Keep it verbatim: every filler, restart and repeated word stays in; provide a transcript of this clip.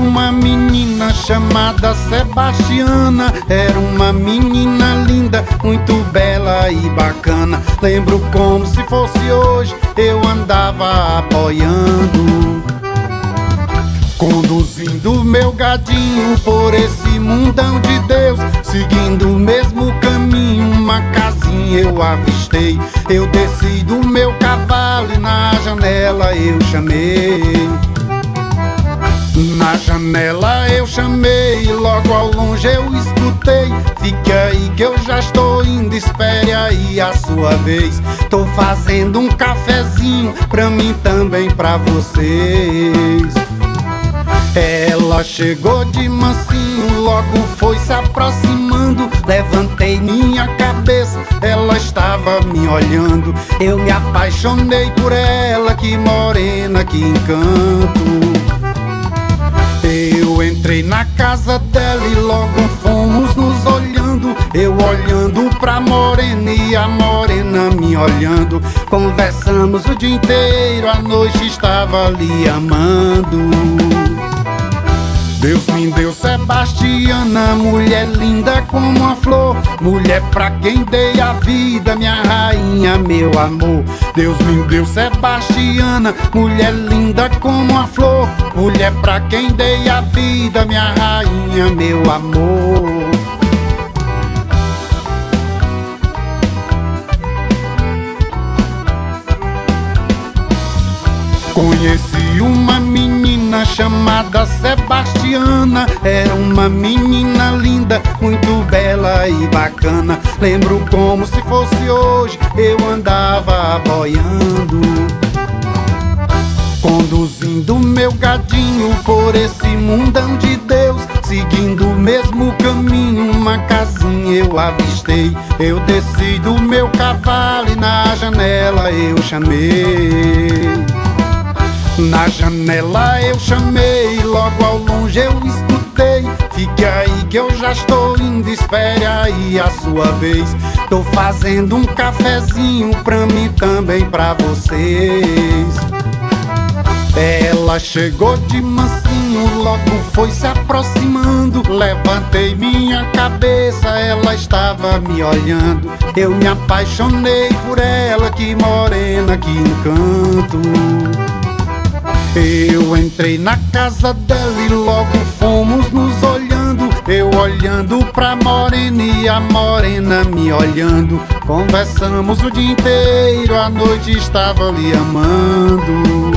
uma menina chamada Sebastiana. Era uma menina linda, muito bela e bacana. Lembro como se fosse hoje, eu andava apoiando, conduzindo meu gadinho por esse mundão de Deus, seguindo o mesmo caminho, uma casinha eu avistei. Eu desci do meu cavalo e na janela eu chamei. Na janela eu chamei e logo ao longe eu escutei: fique aí que eu já estou indo, espere aí a sua vez. Tô fazendo um cafezinho pra mim também, pra vocês. Ela chegou de mansinho, logo foi se aproximando. Levantei minha cabeça, ela estava me olhando. Eu me apaixonei por ela, que morena, que encanto. Eu entrei na casa dela e logo fomos nos olhando. Eu olhando pra morena e a morena me olhando. Conversamos o dia inteiro, a noite estava ali amando. Deus me deu Sebastiana, mulher linda como a flor, mulher pra quem dei a vida, minha rainha, meu amor. Deus me deu Sebastiana, mulher linda como a flor, mulher pra quem dei a vida, minha rainha, meu amor. Conheci uma menina chamada Sebastiana. Era uma menina linda, muito bela e bacana. Lembro como se fosse hoje, eu andava boiando, conduzindo meu gadinho por esse mundão de Deus, seguindo o mesmo caminho, uma casinha eu avistei. Eu desci do meu cavalo e na janela eu chamei. Na janela eu chamei, logo ao longe eu escutei: fique aí que eu já estou indo, espere aí a sua vez. Tô fazendo um cafezinho pra mim também, pra vocês. Ela chegou de mansinho, logo foi se aproximando. Levantei minha cabeça, ela estava me olhando. Eu me apaixonei por ela, que morena, que encanto. Eu entrei na casa dela e logo fomos nos olhando. Eu olhando pra morena e a morena me olhando. Conversamos o dia inteiro, a noite estava ali amando.